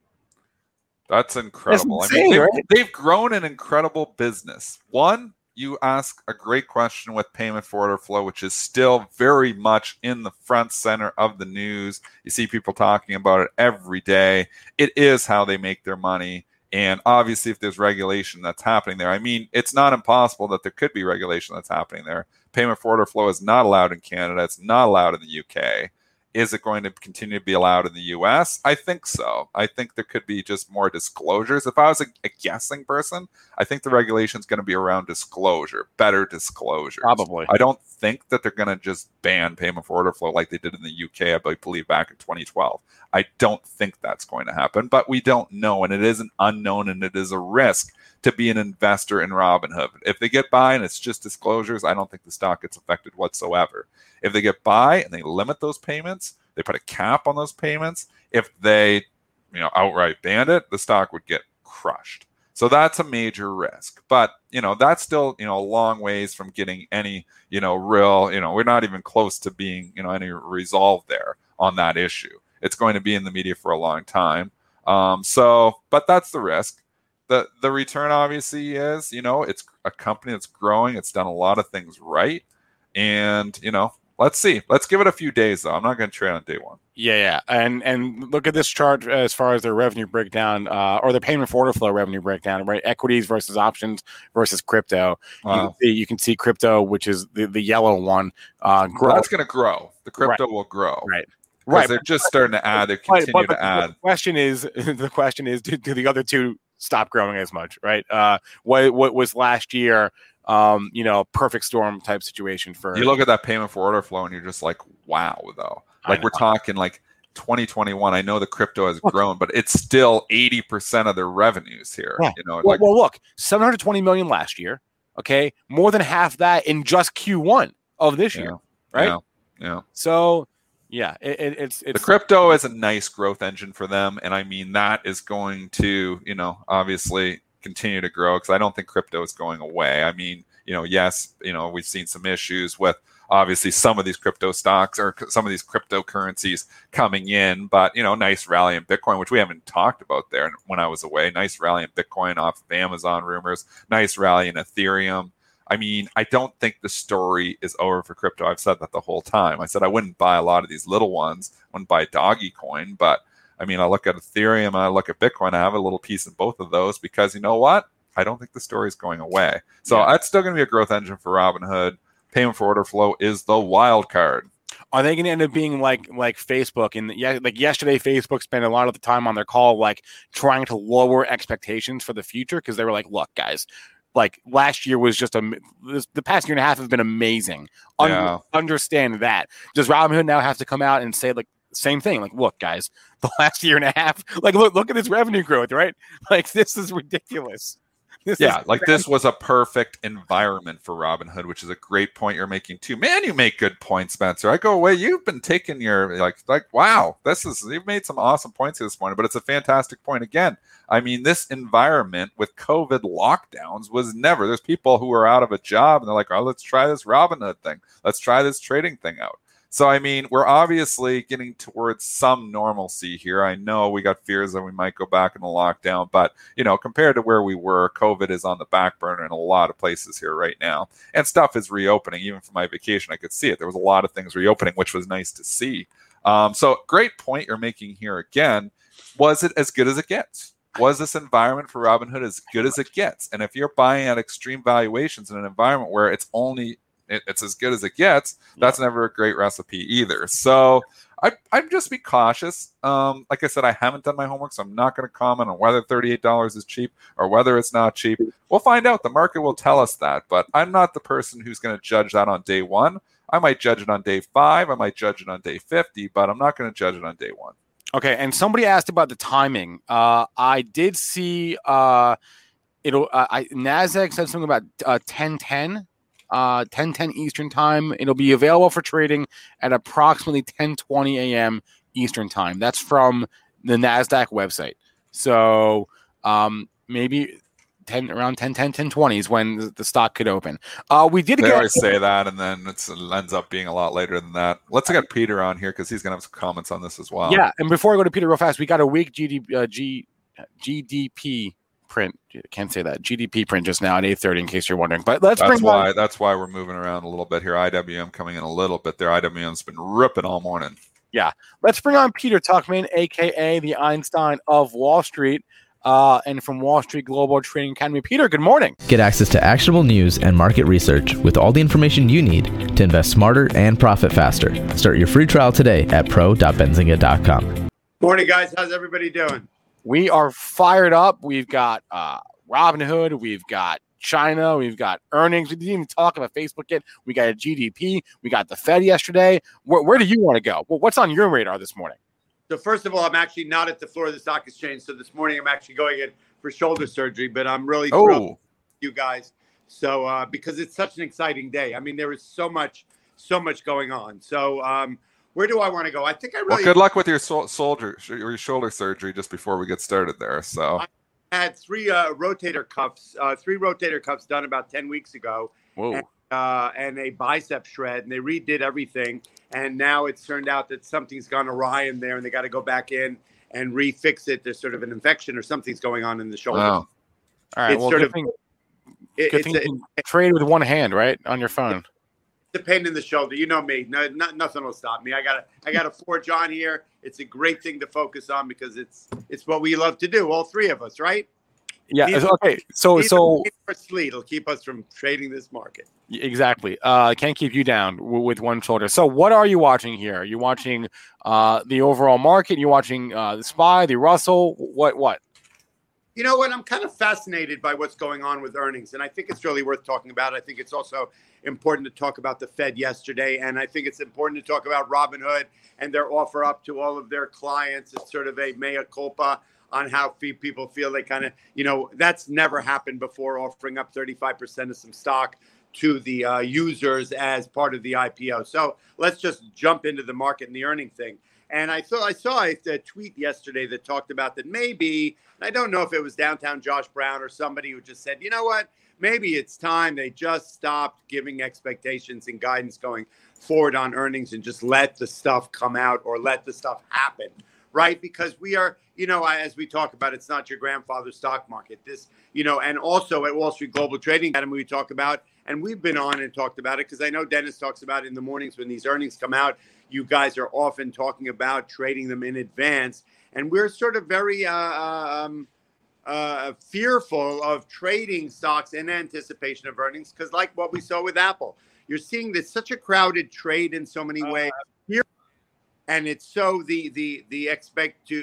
That's incredible. That's insane, I mean, they've, right? they've grown an incredible business. One, you ask a great question with payment for order flow, which is still very much in the front center of the news. You see people talking about it every day. It is how they make their money. And obviously, if there's regulation that's happening there, I mean, it's not impossible that there could be regulation that's happening there. Payment for order flow is not allowed in Canada. It's not allowed in the U K. Is it going to continue to be allowed in the U S? I think so. I think there could be just more disclosures. If I was a, a guessing person, I think the regulation is going to be around disclosure, better disclosures. Probably. I don't think that they're going to just ban payment for order flow like they did in the U K, I believe, back in twenty twelve. I don't think that's going to happen, but we don't know, and it is an unknown, and it is a risk to be an investor in Robinhood. If they get by and it's just disclosures, I don't think the stock gets affected whatsoever. If they get by and they limit those payments, they put a cap on those payments, if they, you know, outright ban it, the stock would get crushed. So that's a major risk. But, you know, that's still, you know, a long ways from getting any, you know, real, you know, we're not even close to being, you know, any resolve there on that issue. It's going to be in the media for a long time. Um, so, but that's the risk. The the return obviously is, you know, it's a company that's growing. It's done a lot of things right. And, you know, let's see. Let's give it a few days, though. I'm not going to trade on day one. Yeah, yeah. And and look at this chart as far as their revenue breakdown uh, or the payment for order flow revenue breakdown, right? Equities versus options versus crypto. Wow. You can see, you can see crypto, which is the, the yellow one, uh, grow. That's going to grow. The crypto Right. will grow. Right. Right. Right. They're just starting to add. They But- continue but to add. The question is, the question is, do, do the other two stop growing as much, right? Uh, what what was last year, um, you know, perfect storm type situation for. You look at that payment for order flow and you're just like, wow, though. I Like we're know. talking like twenty twenty-one. I know the crypto has grown, but it's still eighty percent of their revenues here. Yeah. You know, Well, like well, look, seven hundred twenty million last year. Okay, more than half that in just Q one of this Yeah. year, right? Yeah. Yeah. So, yeah, it, it, it's it's The crypto is a nice growth engine for them. And I mean, that is going to, you know, obviously continue to grow because I don't think crypto is going away. I mean, you know, yes, you know, we've seen some issues with obviously some of these crypto stocks or c- some of these cryptocurrencies coming in, but, you know, nice rally in Bitcoin, which we haven't talked about there when I was away. Nice rally in Bitcoin off of Amazon rumors, nice rally in Ethereum. I mean, I don't think the story is over for crypto. I've said that the whole time. I said I wouldn't buy a lot of these little ones. I wouldn't buy Doggy Coin, but I mean, I look at Ethereum and I look at Bitcoin. I have a little piece in both of those because you know what? I don't think the story is going away. So Yeah. that's still going to be a growth engine for Robinhood. Payment for order flow is the wild card. Are they going to end up being like like Facebook? And yeah, like yesterday, Facebook spent a lot of the time on their call like trying to lower expectations for the future because they were like, "Look, guys, like last year was just a this, the past year and a half have been amazing. Un- Yeah. Understand that." Does Robinhood now have to come out and say like same thing? Like, look, guys, the last year and a half, like look look at this revenue growth, right? Like this is ridiculous. This Yeah, is like this was a perfect environment for Robinhood, which is a great point you're making too. Man, you make good points, Spencer. I go away. You've been taking your like like wow, this is you've made some awesome points here this morning, but it's a fantastic point again. I mean, this environment with COVID lockdowns was never. There's people who are out of a job and they're like, oh, let's try this Robinhood thing. Let's try this trading thing out. So, I mean, we're obviously getting towards some normalcy here. I know we got fears that we might go back in the lockdown, but, you know, compared to where we were, COVID is on the back burner in a lot of places here right now. And stuff is reopening. Even for my vacation, I could see it. There was a lot of things reopening, which was nice to see. Um, so, great point you're making here again. Was it as good as it gets? Was this environment for Robinhood as good as it gets? And if you're buying at extreme valuations in an environment where it's only it's as good as it gets, that's yeah. never a great recipe either. So I, I'd just be cautious. Um, like I said, I haven't done my homework, so I'm not going to comment on whether thirty-eight dollars is cheap or whether it's not cheap. We'll find out. The market will tell us that, but I'm not the person who's going to judge that on day one. I might judge it on day five. I might judge it on day fifty, but I'm not going to judge it on day one. Okay, and somebody asked about the timing. Uh, I did see uh, it'll. Uh, I Nasdaq said something about uh, ten ten, uh, ten ten Eastern time. It'll be available for trading at approximately ten twenty a.m. Eastern time. That's from the Nasdaq website. So um, maybe ten around ten ten, ten twenty is when the stock could open. Uh, we did. They get always say that, and then it's, it ends up being a lot later than that. Let's get Peter on here because he's going to have some comments on this as well. Yeah, and before I go to Peter real fast, we got a weak G D, uh, G, G D P print. Can't say that. G D P print just now at eight thirty in case you're wondering. But let's that's bring why on, that's why we're moving around a little bit here. I W M coming in a little bit there. I W M's been ripping all morning. Yeah, let's bring on Peter Tuchman, aka the Einstein of Wall Street. Uh, and from Wall Street Global Trading Academy. Peter, good morning. Get access to actionable news and market research with all the information you need to invest smarter and profit faster. Start your free trial today at pro dot benzinga dot com. Morning, guys. How's everybody doing? We are fired up. We've got uh, Robinhood. We've got China. We've got earnings. We didn't even talk about Facebook yet. We got a G D P. We got the Fed yesterday. Where, where do you want to go? Well, what's on your radar this morning? So first of all, I'm actually not at the floor of the stock exchange. So this morning I'm actually going in for shoulder surgery, but I'm really oh. thrilled with you guys. So uh, because it's such an exciting day. I mean, there is so much, so much going on. So um, where do I want to go? I think I really. Well, good luck with your so- soldier, your shoulder surgery just before we get started there. So I had three uh, rotator cuffs, uh, three rotator cuffs done about ten weeks ago. Whoa. And, uh, and a bicep shred, and they redid everything. And now it's turned out that something's gone awry in there, and they got to go back in and refix it. There's sort of an infection or something's going on in the shoulder. Wow. All right. It's well, sort good of thing, it, good it's thing a, you can trade with one hand, right, on your phone. the pain in the shoulder. You know me. No, not, nothing will stop me. I got I got a forge on here. It's a great thing to focus on because it's it's what we love to do, all three of us, right? Yeah. Either, Okay. So so it'll keep us from trading this market. Exactly. Uh, can't keep you down w- with one shoulder. So what are you watching here? Are you watching uh, the overall market? Are you watching uh, the S P Y, the Russell? What? What? You know what? I'm kind of fascinated by what's going on with earnings, and I think it's really worth talking about. I think it's also important to talk about the Fed yesterday, and I think it's important to talk about Robinhood and their offer up to all of their clients. It's sort of a mea culpa on how people feel they kind of, you know, that's never happened before, offering up thirty-five percent of some stock to the uh, users as part of the I P O. So let's just jump into the market and the earning thing. And I thought I saw a, a tweet yesterday that talked about that maybe, I don't know if it was downtown Josh Brown or somebody who just said, you know what, maybe it's time they just stopped giving expectations and guidance going forward on earnings and just let the stuff come out or let the stuff happen, right? Because we are, you know, as we talk about, it's not your grandfather's stock market. This, you know, and also at Wall Street Global Trading Academy, we talk about, and we've been on and talked about it because I know Dennis talks about it in the mornings when these earnings come out. You guys are often talking about trading them in advance. And we're sort of very uh, um, uh, fearful of trading stocks in anticipation of earnings because like what we saw with Apple, you're seeing this such a crowded trade in so many ways here. And it's so the the the expect to,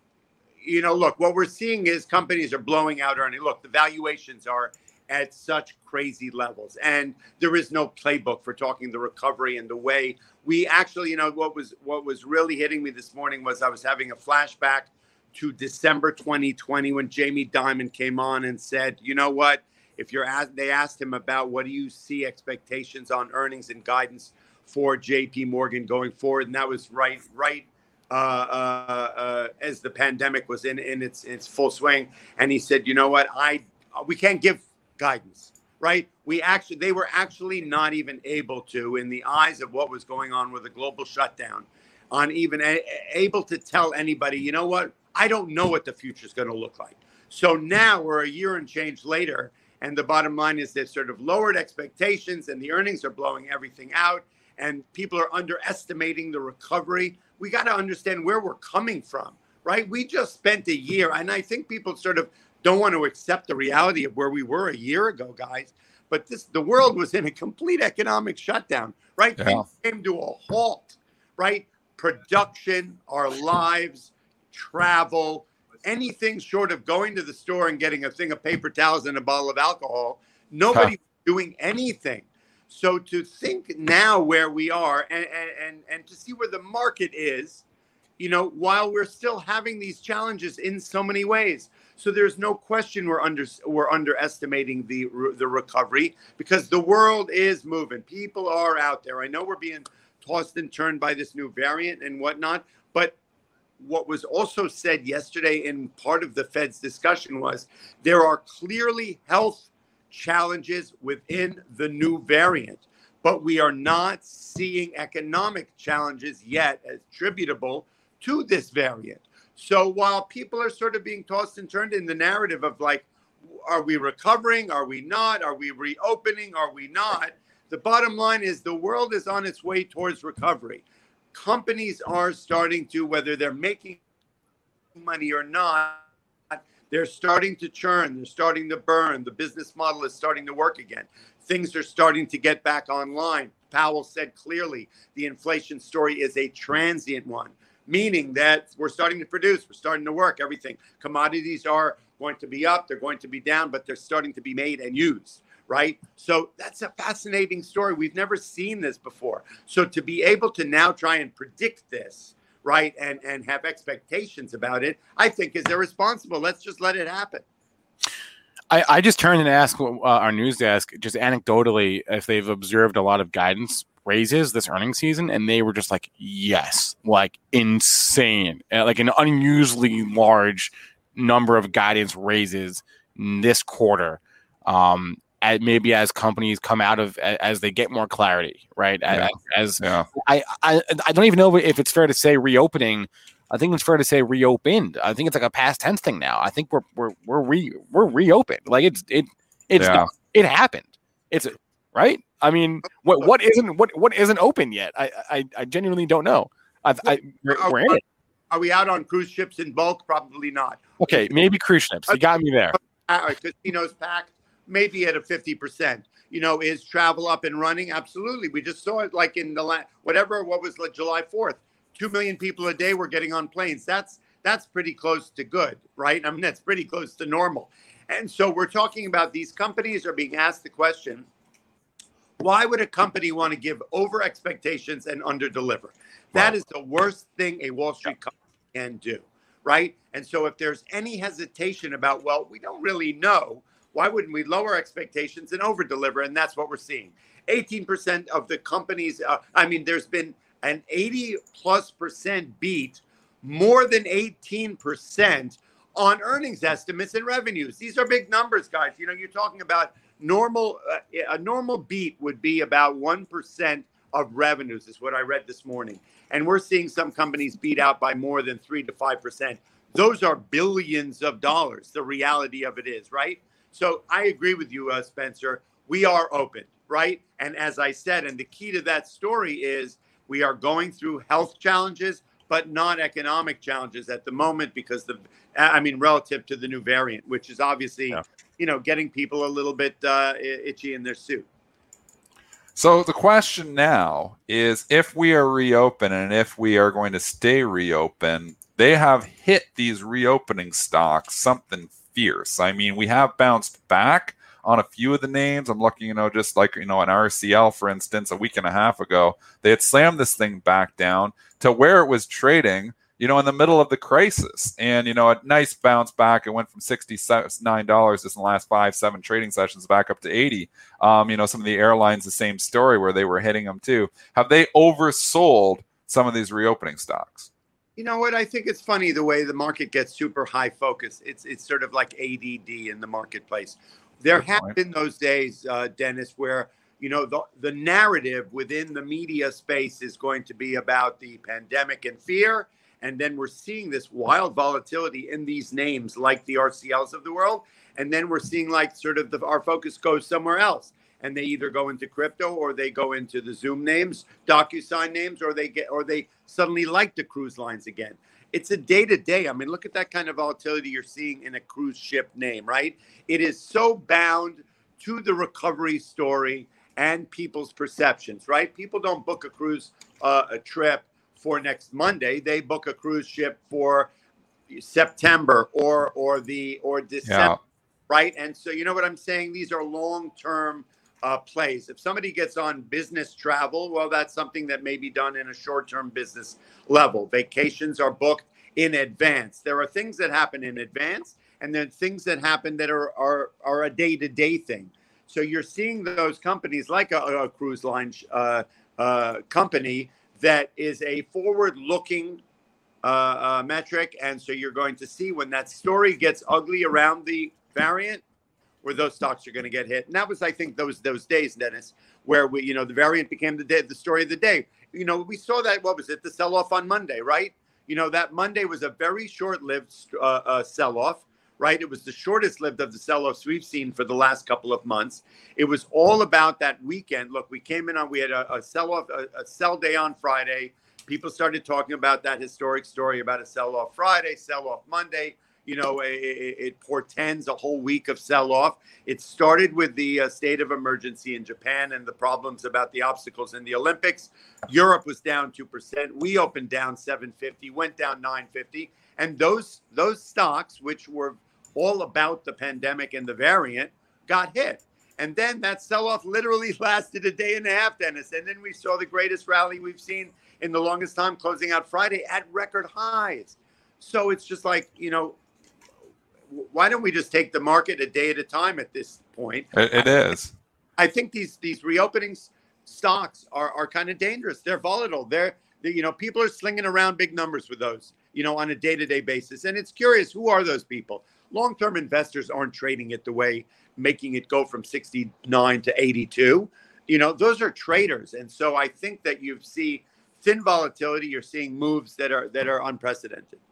you know, look, what we're seeing is companies are blowing out earnings. Look, the valuations are at such crazy levels. And there is no playbook for talking the recovery and the way we actually, you know, what was what was really hitting me this morning was I was having a flashback to December twenty twenty when Jamie Dimon came on and said, you know what, if you're asked, they asked him about what do you see expectations on earnings and guidance for J P Morgan going forward. And that was right, right. Uh, uh, uh, as the pandemic was in, in its, its full swing. And he said, you know what, I, we can't give guidance, right? We actually, they were actually not even able to, in the eyes of what was going on with the global shutdown, on even a, able to tell anybody, you know what, I don't know what the future is going to look like. So now we're a year and change later. And the bottom line is they've sort of lowered expectations and the earnings are blowing everything out. And people are underestimating the recovery. We got to understand where we're coming from, right? We just spent a year. And I think people sort of don't want to accept the reality of where we were a year ago, guys. But this, the world was in a complete economic shutdown, right? Yeah. Things came to a halt, right? Production, our lives, travel, anything short of going to the store and getting a thing of paper towels and a bottle of alcohol. Nobody huh. doing anything. So to think now where we are and, and, and to see where the market is, you know, while we're still having these challenges in so many ways. So there's no question we're under we're underestimating the the recovery because the world is moving. People are out there. I know we're being tossed and turned by this new variant and whatnot, but what was also said yesterday in part of the Fed's discussion was there are clearly health challenges within the new variant, but we are not seeing economic challenges yet attributable to this variant. So while people are sort of being tossed and turned in the narrative of like, are we recovering? Are we not? Are we reopening? Are we not? The bottom line is the world is on its way towards recovery. Companies are starting to, whether they're making money or not, they're starting to churn. They're starting to burn. The business model is starting to work again. Things are starting to get back online. Powell said clearly the inflation story is a transient one, meaning that we're starting to produce, we're starting to work, everything. Commodities are going to be up, they're going to be down, but they're starting to be made and used, right? So that's a fascinating story. We've never seen this before. So to be able to now try and predict this, right, and, and have expectations about it, I think is irresponsible. Let's just let it happen. I, I just turned and asked uh, our news desk, just anecdotally, if they've observed a lot of guidance raises this earnings season, and they were just like, yes, like insane, like an unusually large number of guidance raises this quarter. Um, and maybe as companies come out of, as they get more clarity, right? Yeah. As, as yeah. I, I, I don't even know if it's fair to say reopening. I think it's fair to say reopened. I think it's like a past tense thing now. I think we're we're we're re, we're reopened. Like it's it it's yeah. it happened. It's right. I mean, what what isn't what what isn't open yet? I I, I genuinely don't know. I, I we're, we're in it. Are we out on cruise ships in bulk? Probably not. Okay, maybe cruise ships. You got me there. Uh, casinos packed, maybe at a fifty percent. You know, is travel up and running? Absolutely. We just saw it like in the last whatever. What was like July fourth? Two million people a day were getting on planes. That's that's pretty close to good, right? I mean, that's pretty close to normal. And so we're talking about these companies are being asked the question, why would a company want to give over expectations and under deliver? That is the worst thing a Wall Street company can do, right? And so if there's any hesitation about, well, we don't really know, why wouldn't we lower expectations and over deliver? And that's what we're seeing. eighteen percent of the companies, uh, I mean, there's been an eighty plus percent beat, more than eighteen percent on earnings estimates and revenues. These are big numbers, guys. You know, you're talking about normal, uh, a normal beat would be about one percent of revenues is what I read this morning. And we're seeing some companies beat out by more than three to five percent. Those are billions of dollars. The reality of it is, right? So I agree with you, uh, Spencer. We are open, right? And as I said, and the key to that story is we are going through health challenges, but not economic challenges at the moment because the, I mean, relative to the new variant, which is obviously, yeah. you know, getting people a little bit uh, itchy in their suit. So the question now is if we are reopened and if we are going to stay reopened, they have hit these reopening stocks something fierce. I mean, we have bounced back on a few of the names. I'm looking, you know, just like, you know, an R C L, for instance, a week and a half ago, they had slammed this thing back down to where it was trading, you know, in the middle of the crisis. And, you know, a nice bounce back. It went from sixty-nine dollars just in the last five, seven trading sessions back up to eighty. Um, you know, some of the airlines, the same story where they were hitting them too. Have they oversold some of these reopening stocks? You know what? I think it's funny the way the market gets super high focus. It's, it's sort of like A D D in the marketplace. There have been those days, uh, Dennis, where, you know, the, the narrative within the media space is going to be about the pandemic and fear. And then we're seeing this wild volatility in these names like the R C Ls of the world. And then we're seeing like sort of the, our focus goes somewhere else. And they either go into crypto or they go into the Zoom names, DocuSign names, or they get or they suddenly like the cruise lines again. It's a day-to-day. I mean, look at that kind of volatility you're seeing in a cruise ship name, right? It is so bound to the recovery story and people's perceptions, right? People don't book a cruise uh, a trip for next Monday. They book a cruise ship for September or or the or December, yeah. right? And so you know what I'm saying? These are long-term uh, plays. If somebody gets on business travel, well, that's something that may be done in a short-term business level. Vacations are booked in advance. There are things that happen in advance, and then things that happen that are are, are a day-to-day thing. So you're seeing those companies like a, a cruise line uh, uh, company that is a forward-looking uh, uh, metric. And so you're going to see when that story gets ugly around the variant, where those stocks are going to get hit. And that was, I think, those those days, Dennis, where we, you know, the variant became the day, the story of the day. You know, we saw that, what was it, the sell-off on Monday, right? You know, that Monday was a very short-lived uh, uh, sell-off, right? It was the shortest-lived of the sell-offs we've seen for the last couple of months. It was all about that weekend. Look, we came in on, we had a, a sell-off, a, a sell day on Friday. People started talking about that historic story about a sell-off Friday, sell-off Monday. You know, it, it portends a whole week of sell-off. It started with the uh, state of emergency in Japan and the problems about the obstacles in the Olympics. Europe was down two percent. We opened down seven fifty, went down nine fifty. And those those stocks, which were all about the pandemic and the variant, got hit. And then that sell-off literally lasted a day and a half, Dennis. And then we saw the greatest rally we've seen in the longest time, closing out Friday at record highs. So it's just like, you know, why don't we just take the market a day at a time at this point? It, it is. I think these these reopening stocks are, are kind of dangerous. They're volatile. They're, they, you know, people are slinging around big numbers with those, you know, on a day-to-day basis. And it's curious, who are those people? Long-term investors aren't trading it the way, making it go from sixty-nine to eighty-two. You know, those are traders. And so I think that you see thin volatility. You're seeing moves that are that are unprecedented.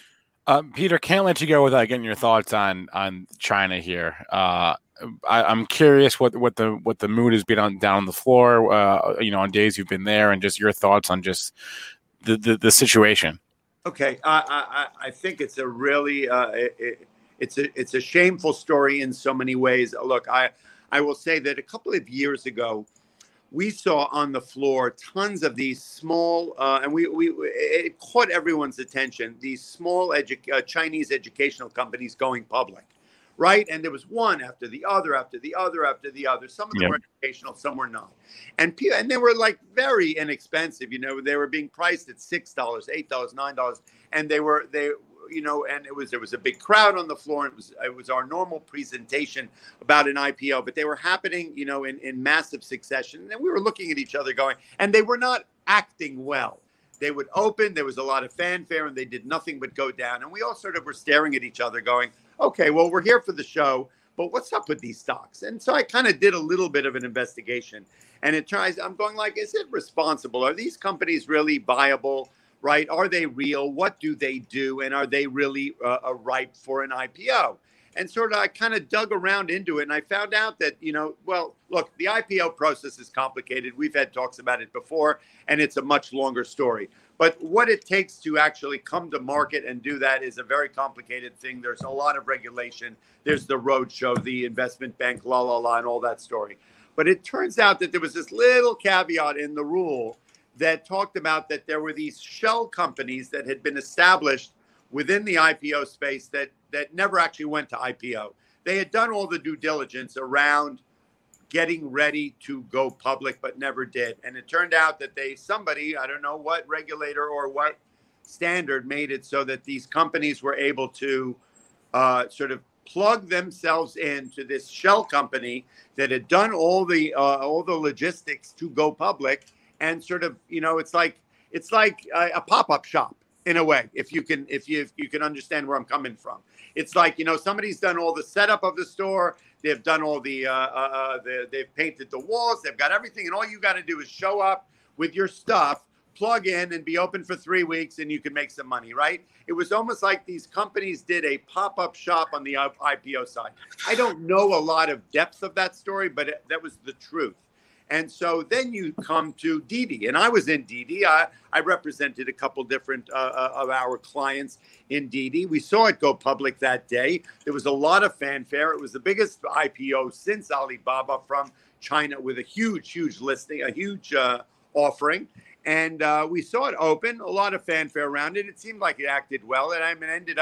Um, Peter, can't let you go without getting your thoughts on on China here. Uh, I, I'm curious what, what the what the mood has been on down on the floor. Uh, you know, on days you've been there, and just your thoughts on just the the, the situation. Okay, I, I I think it's a really uh, it, it's a it's a shameful story in so many ways. Look, I I will say that a couple of years ago, we saw on the floor tons of these small, uh, and we, we it caught everyone's attention, these small edu- uh, Chinese educational companies going public, right? And there was one after the other, after the other, after the other. Some of them Yep. were educational, some were not. And, pe- and they were like very inexpensive, you know, they were being priced at six dollars, eight dollars, nine dollars. And they were, they you know, and it was there was a big crowd on the floor. And it was it was our normal presentation about an I P O, but they were happening, you know, in, in massive succession. And we were looking at each other going, and they were not acting well. They would open, there was a lot of fanfare, and they did nothing but go down. And we all sort of were staring at each other going, okay, well, we're here for the show, but what's up with these stocks? And so I kind of did a little bit of an investigation. And it tries, I'm going like, is it responsible? Are these companies really viable? Right? Are they real? What do they do? And are they really uh, uh, ripe for an I P O? And sort of, I kind of dug around into it, and I found out that, you know, well, look, the I P O process is complicated. We've had talks about it before, and it's a much longer story. But what it takes to actually come to market and do that is a very complicated thing. There's a lot of regulation. There's the roadshow, the investment bank, la, la, la, and all that story. But it turns out that there was this little caveat in the rule that talked about that there were these shell companies that had been established within the I P O space that that never actually went to I P O. They had done all the due diligence around getting ready to go public, but never did. And it turned out that they, somebody, I don't know what regulator or what standard made it so that these companies were able to uh, sort of plug themselves into this shell company that had done all the uh, all the logistics to go public. And sort of, you know, it's like it's like a, a pop-up shop in a way, if you can if you if you can understand where I'm coming from. It's like, you know, somebody's done all the setup of the store. They've done all the, uh, uh, the they've painted the walls. They've got everything. And all you got to do is show up with your stuff, plug in, and be open for three weeks, and you can make some money, right? It was almost like these companies did a pop-up shop on the I P O side. I don't know a lot of depth of that story, but it, that was the truth. And so then you come to Didi, and I was in Didi. I, I represented a couple different uh, of our clients in Didi. We saw it go public that day. There was a lot of fanfare. It was the biggest I P O since Alibaba from China, with a huge, huge listing, a huge uh, offering. And uh, we saw it open, a lot of fanfare around it. It seemed like it acted well, and I mean, ended up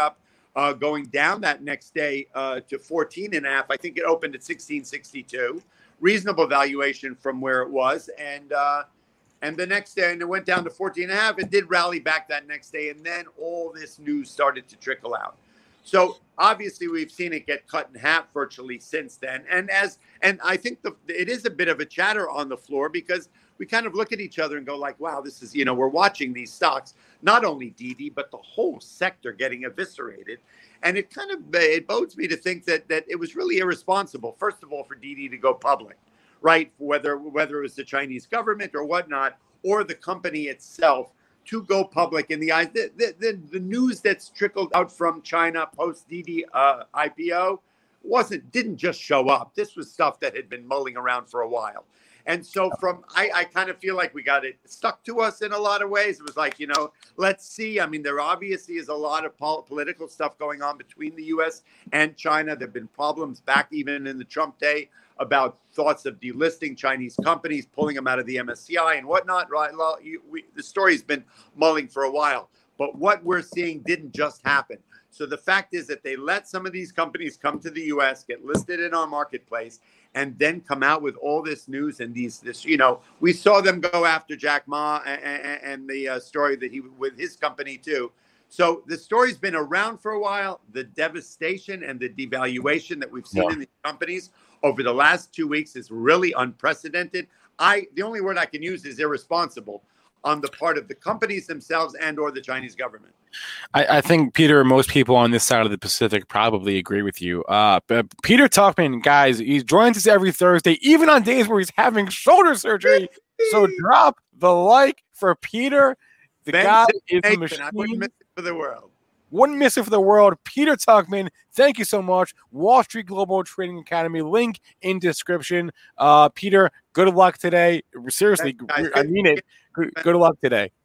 uh, going down that next day uh, to fourteen and a half. I think it opened at sixteen sixty-two. Reasonable valuation from where it was. And uh, and the next day, and it went down to fourteen and a half. It did rally back that next day. And then all this news started to trickle out. So obviously we've seen it get cut in half virtually since then. And as and I think the, it is a bit of a chatter on the floor because we kind of look at each other and go like, wow, this is, you know, we're watching these stocks, not only Didi, but the whole sector getting eviscerated. And it kind of, it bodes me to think that that it was really irresponsible, first of all, for Didi to go public, right? Whether, whether it was the Chinese government or whatnot, or the company itself to go public in the eyes. The, the, the, the news that's trickled out from China post Didi uh, I P O wasn't, didn't just show up. This was stuff that had been mulling around for a while. And so from, I, I kind of feel like we got it stuck to us in a lot of ways. It was like, you know, let's see. I mean, there obviously is a lot of pol- political stuff going on between the U S and China. There have been problems back even in the Trump day about thoughts of delisting Chinese companies, pulling them out of the M S C I and whatnot. Right? We, the story's been mulling for a while. But what we're seeing didn't just happen. So the fact is that they let some of these companies come to the U S, get listed in our marketplace, and then come out with all this news and these, this, you know, we saw them go after Jack Ma and, and, and the uh, story that he, with his company too. So the story's been around for a while. The devastation and the devaluation that we've seen yeah. in these companies over the last two weeks is really unprecedented. I, the only word I can use is irresponsible on the part of the companies themselves and or the Chinese government. I, I think, Peter, most people on this side of the Pacific probably agree with you. Uh, but Peter Tuchman, guys, he joins us every Thursday, even on days where he's having shoulder surgery. So drop the like for Peter. The Ben guy Nathan, is a machine. I wouldn't miss it for the world. Wouldn't miss it for the world. Peter Tuchman, thank you so much. Wall Street Global Trading Academy, link in description. Uh, Peter, good luck today. Seriously, I mean it. Good, good luck today.